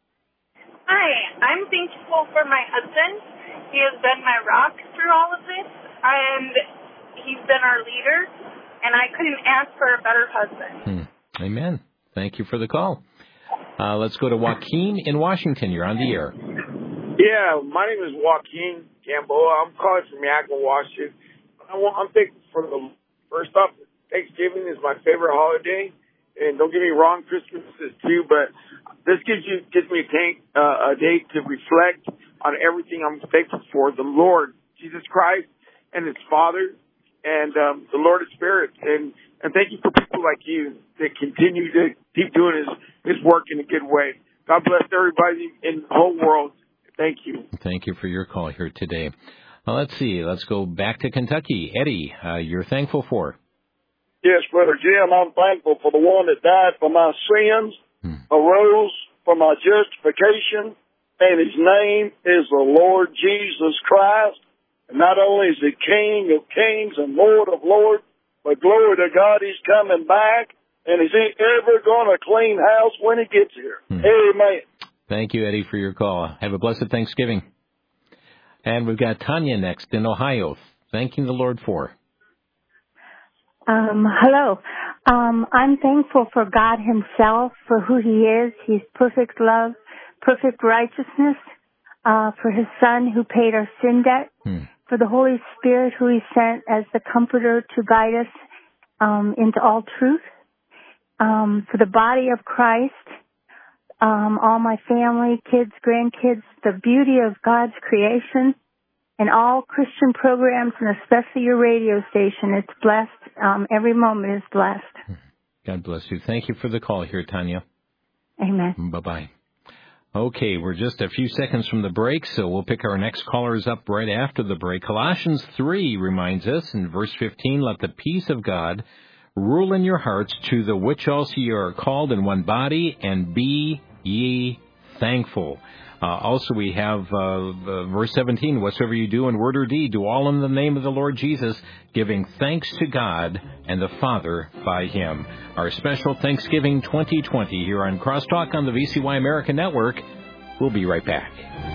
Hi, I'm thankful for my husband. He has been my rock through all of this, and he's been our leader, and I couldn't ask for a better husband. Hmm. Amen. Thank you for the call. Uh, let's go to Joaquin in Washington. You're on the air. Yeah, my name is Joaquin Gamboa. I'm calling from Yakima, Washington. I want, I'm thankful for the, first off, Thanksgiving is my favorite holiday. And don't get me wrong, Christmas is too, but this gives you gives me a, tank, uh, a day to reflect on everything I'm thankful for. The Lord, Jesus Christ, and His Father, and um, the Lord of Spirits. And, and thank you for people like you that continue to keep doing His, his work in a good way. God bless everybody in the whole world. Thank you. Thank you for your call here today. Well, let's see. Let's go back to Kentucky. Eddie, uh, you're thankful for? Yes, Brother Jim, I'm thankful for the one that died for my sins, hmm. arose for my justification, and His name is the Lord Jesus Christ. And not only is He King of kings and Lord of lords, but glory to God, He's coming back, and is He ever going to clean house when He gets here? Hmm. Amen. Thank you, Eddie, for your call. Have a blessed Thanksgiving. And we've got Tanya next in Ohio, thanking the Lord for. Um, hello. Um, I'm thankful for God Himself, for who He is. He's perfect love, perfect righteousness, uh, for His Son who paid our sin debt, hmm. for the Holy Spirit who He sent as the Comforter to guide us um, into all truth, um, for the body of Christ, um, all my family, kids, grandkids, the beauty of God's creation, and all Christian programs, and especially your radio station. It's blessed. Um, every moment is blessed. God bless you. Thank you for the call here, Tanya. Amen. Bye-bye. Okay, we're just a few seconds from the break, so we'll pick our next callers up right after the break. Colossians three reminds us in verse fifteen, let the peace of God rule in your hearts, to the which also you are called in one body, and be ye thankful. Uh, also, we have uh, uh, verse seventeen, whatsoever you do in word or deed, do all in the name of the Lord Jesus, giving thanks to God and the Father by Him. Our special Thanksgiving twenty twenty here on Crosstalk on the V C Y America Network. We'll be right back.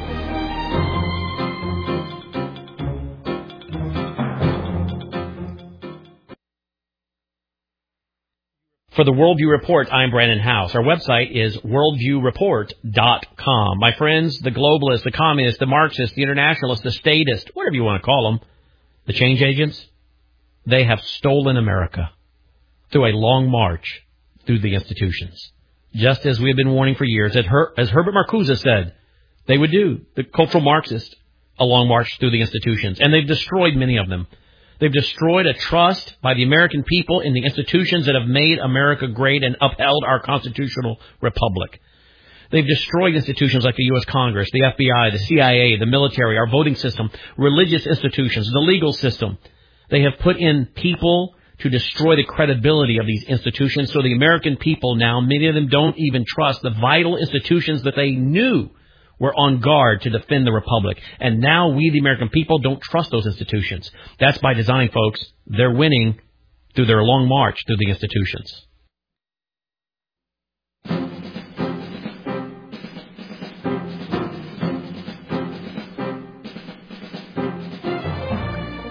For the Worldview Report, I'm Brandon House. Our website is worldview report dot com. My friends, the globalists, the communists, the Marxists, the internationalists, the statists, whatever you want to call them, the change agents, they have stolen America through a long march through the institutions. Just as we have been warning for years, as, Her- as Herbert Marcuse said, they would do, the cultural Marxists, a long march through the institutions. And they've destroyed many of them. They've destroyed a trust by the American people in the institutions that have made America great and upheld our constitutional republic. They've destroyed institutions like the U S Congress, the F B I, the C I A, the military, our voting system, religious institutions, the legal system. They have put in people to destroy the credibility of these institutions, so the American people now, many of them don't even trust the vital institutions that they knew were on guard to defend the republic. And now we, the American people, don't trust those institutions. That's by design, folks. They're winning through their long march through the institutions.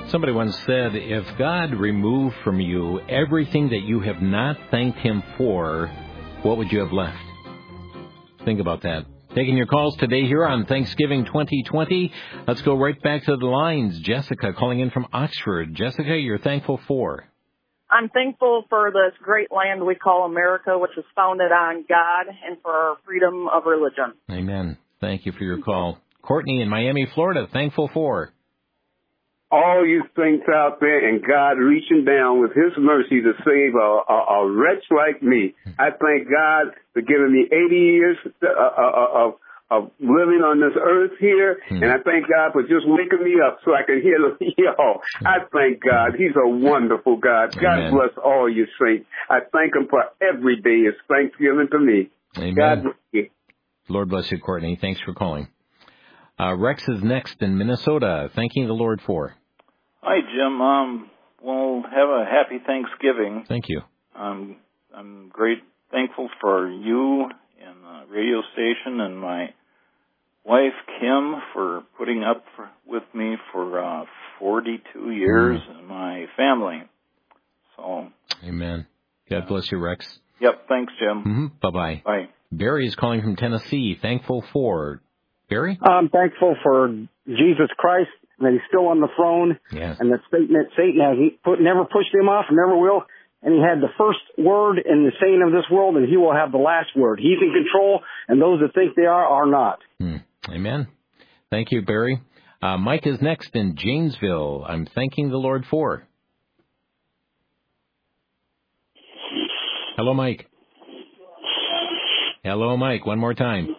Somebody once said, if God removed from you everything that you have not thanked Him for, what would you have left? Think about that. Taking your calls today here on Thanksgiving twenty twenty. Let's go right back to the lines. Jessica calling in from Oxford. Jessica, you're thankful for? I'm thankful for this great land we call America, which is founded on God, and for our freedom of religion. Amen. Thank you for your call. Courtney in Miami, Florida, thankful for? All you saints out there and God reaching down with His mercy to save a, a, a wretch like me. I thank God for giving me eighty years of, of living on this earth here, and I thank God for just waking me up so I can hear y'all. I thank God. He's a wonderful God. God Amen. bless all you saints. I thank Him for every day is Thanksgiving to me. Amen. God bless you. Lord bless you, Courtney. Thanks for calling. Uh, Rex is next in Minnesota. Thanking the Lord for? Hi, Jim. Um, well, have a happy Thanksgiving. Thank you. Um, I'm great, thankful for you and the radio station and my wife, Kim, for putting up for, with me for uh, forty-two years, mm. and my family. So. Amen. God bless you, Rex. Yep. Thanks, Jim. Mm-hmm. Bye-bye. Bye. Barry is calling from Tennessee. Thankful for? Barry? I'm thankful for Jesus Christ, that He's still on the throne, yes. and that Satan, that Satan has put, never pushed Him off, never will, and He had the first word in the saying of this world, and He will have the last word. He's in control, and those that think they are, are not. Hmm. Amen. Thank you, Barry. Uh, Mike is next in Janesville. I'm thanking the Lord for. Hello, Mike. Hello, Mike. One more time.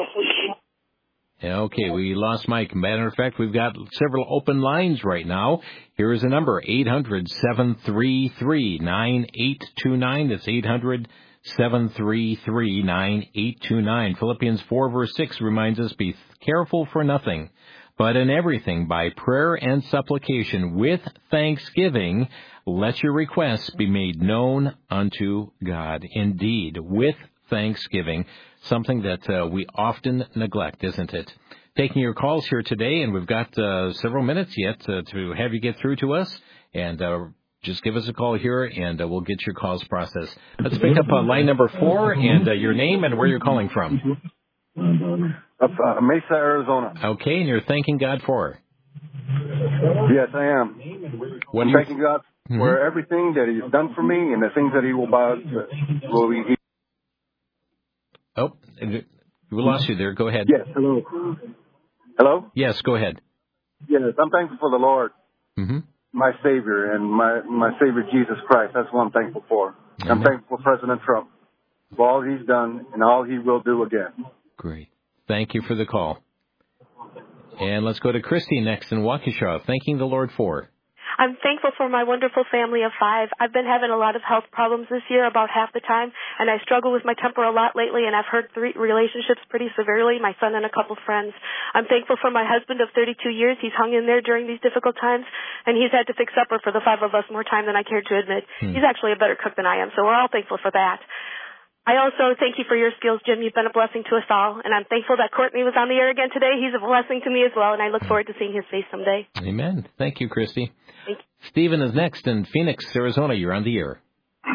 Okay, we lost Mike. Matter of fact, we've got several open lines right now. Here is a number, eight hundred, seven three three, nine eight two nine. That's eight hundred, seven three three, nine eight two nine. Philippians four, verse six reminds us, be careful for nothing, but in everything, by prayer and supplication, with thanksgiving, let your requests be made known unto God. Indeed, with thanksgiving, something that uh, we often neglect, isn't it? Taking your calls here today, and we've got uh, several minutes yet uh, to have you get through to us, and uh, just give us a call here, and uh, we'll get your calls processed. Let's pick up uh, line number four, and uh, your name and where you're calling from. Uh, Mesa, Arizona. Okay, and you're thanking God for? Yes, I am. What I'm are you... thanking God mm-hmm. for everything that He's done for me and the things that He will about will He. Oh, we lost you there. Go ahead. Yes, hello. Hello? Yes, go ahead. Yes, I'm thankful for the Lord, mm-hmm. my Savior, and my, my Savior, Jesus Christ. That's what I'm thankful for. Amen. I'm thankful for President Trump, for all He's done and all He will do again. Great. Thank you for the call. And let's go to Christy next in Waukesha. Thanking the Lord for? I'm thankful for my wonderful family of five. I've been having a lot of health problems this year, about half the time, and I struggle with my temper a lot lately, and I've hurt three relationships pretty severely, my son and a couple friends. I'm thankful for my husband of thirty-two years. He's hung in there during these difficult times, and he's had to fix supper for the five of us more time than I care to admit. Hmm. He's actually a better cook than I am, so we're all thankful for that. I also thank you for your skills, Jim. You've been a blessing to us all, and I'm thankful that Courtney was on the air again today. He's a blessing to me as well, and I look forward to seeing his face someday. Amen. Thank you, Christy. Thank you. Stephen is next in Phoenix, Arizona. You're on the air.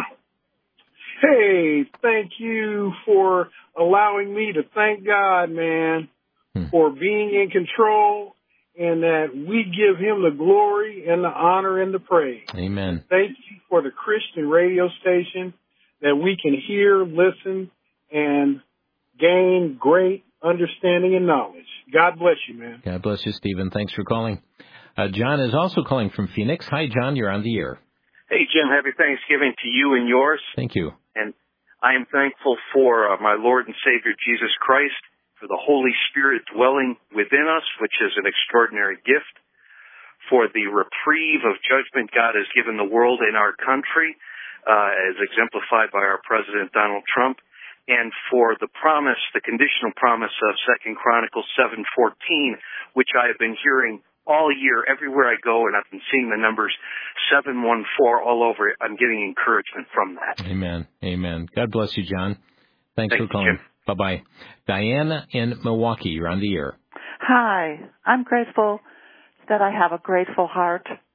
Hey, thank you for allowing me to thank God, man, hmm. for being in control, and that we give Him the glory and the honor and the praise. Amen. Thank you for the Christian radio station that we can hear, listen, and gain great understanding and knowledge. God bless you, man. God bless you, Stephen. Thanks for calling. Uh, John is also calling from Phoenix. Hi, John. You're on the air. Hey, Jim. Happy Thanksgiving to you and yours. Thank you. And I am thankful for uh, my Lord and Savior, Jesus Christ, for the Holy Spirit dwelling within us, which is an extraordinary gift, for the reprieve of judgment God has given the world and our country, Uh, as exemplified by our President Donald Trump, and for the promise, the conditional promise of Second Chronicles seven fourteen, which I have been hearing all year, everywhere I go, and I've been seeing the numbers seven one four all over. I'm getting encouragement from that. Amen. Amen. God bless you, John. Thanks Thank for calling. Bye bye. Diana in Milwaukee, you're on the air. Hi, I'm grateful that I have a grateful heart.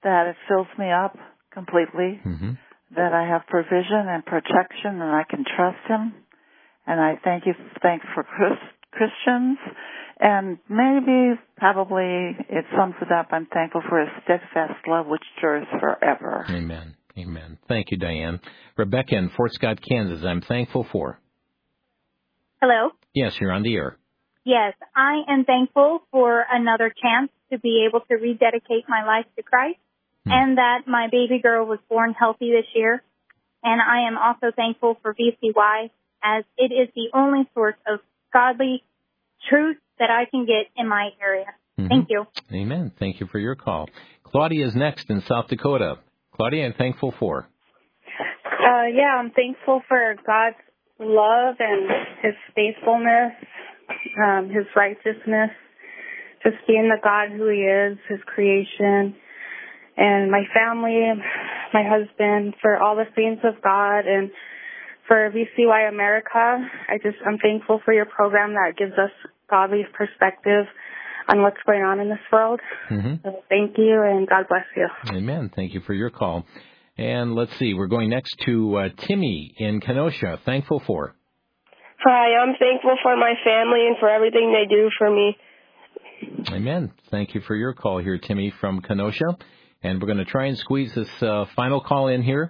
that it fills me up completely, mm-hmm. that I have provision and protection and I can trust him. And I thank you, thank for Chris, Christians. And maybe, probably, it sums it up. I'm thankful for his steadfast love, which endures forever. Amen. Amen. Thank you, Diane. Rebecca in Fort Scott, Kansas, I'm thankful for. Hello? Yes, you're on the air. Yes, I am thankful for another chance to be able to rededicate my life to Christ, hmm. and that my baby girl was born healthy this year. And I am also thankful for V C Y, as it is the only source of godly truth that I can get in my area. Mm-hmm. Thank you. Amen. Thank you for your call. Claudia is next in South Dakota. Claudia, I'm thankful for. Uh, yeah, I'm thankful for God's love and his faithfulness, um, his righteousness, just being the God who he is, his creation, and my family, my husband, for all the things of God, and for V C Y America. I just, I'm thankful for your program that gives us godly perspective on what's going on in this world. Mm-hmm. So thank you, and God bless you. Amen. Thank you for your call. And let's see, we're going next to uh, Timmy in Kenosha. Thankful for. Hi, I'm thankful for my family and for everything they do for me. Amen. Thank you for your call here, Timmy from Kenosha. And we're going to try and squeeze this uh, final call in here.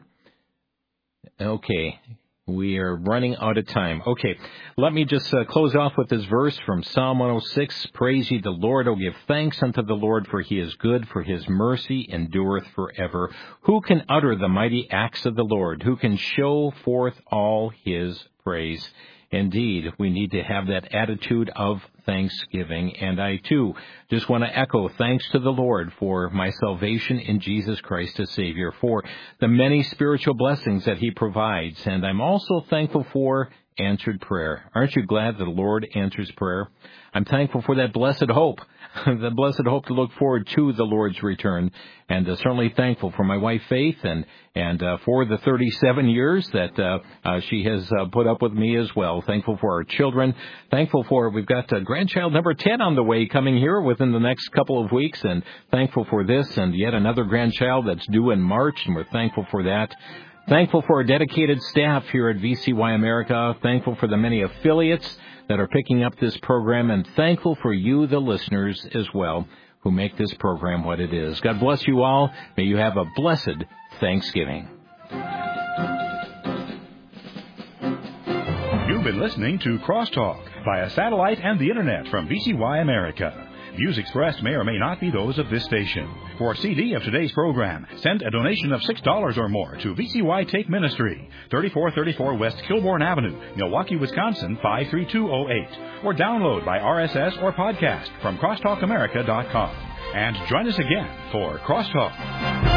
Okay. We are running out of time. Okay, let me just uh, close off with this verse from Psalm one oh six. Praise ye the Lord, O give thanks unto the Lord, for he is good, for his mercy endureth forever. Who can utter the mighty acts of the Lord? Who can show forth all his praise? Indeed, we need to have that attitude of thanksgiving. And I, too, just want to echo thanks to the Lord for my salvation in Jesus Christ as Savior, for the many spiritual blessings that he provides. And I'm also thankful for answered prayer. Aren't you glad that the Lord answers prayer? I'm thankful for that blessed hope, the blessed hope to look forward to the Lord's return, and uh, certainly thankful for my wife Faith and and uh, for the thirty-seven years that uh, uh, she has uh, put up with me as well. Thankful for our children. Thankful for we've got uh, grandchild number ten on the way coming here within the next couple of weeks, and thankful for this and yet another grandchild that's due in March, and we're thankful for that. Thankful for our dedicated staff here at V C Y America. Thankful for the many affiliates that are picking up this program, and thankful for you, the listeners, as well, who make this program what it is. God bless you all. May you have a blessed Thanksgiving. You've been listening to Crosstalk via satellite and the Internet from V C Y America. Views expressed may or may not be those of this station. For a C D of today's program, send a donation of six dollars or more to V C Y Take Ministry, thirty-four thirty-four West Kilbourne Avenue, Milwaukee, Wisconsin, five three two oh eight. Or download by R S S or podcast from crosstalk america dot com. And join us again for Crosstalk.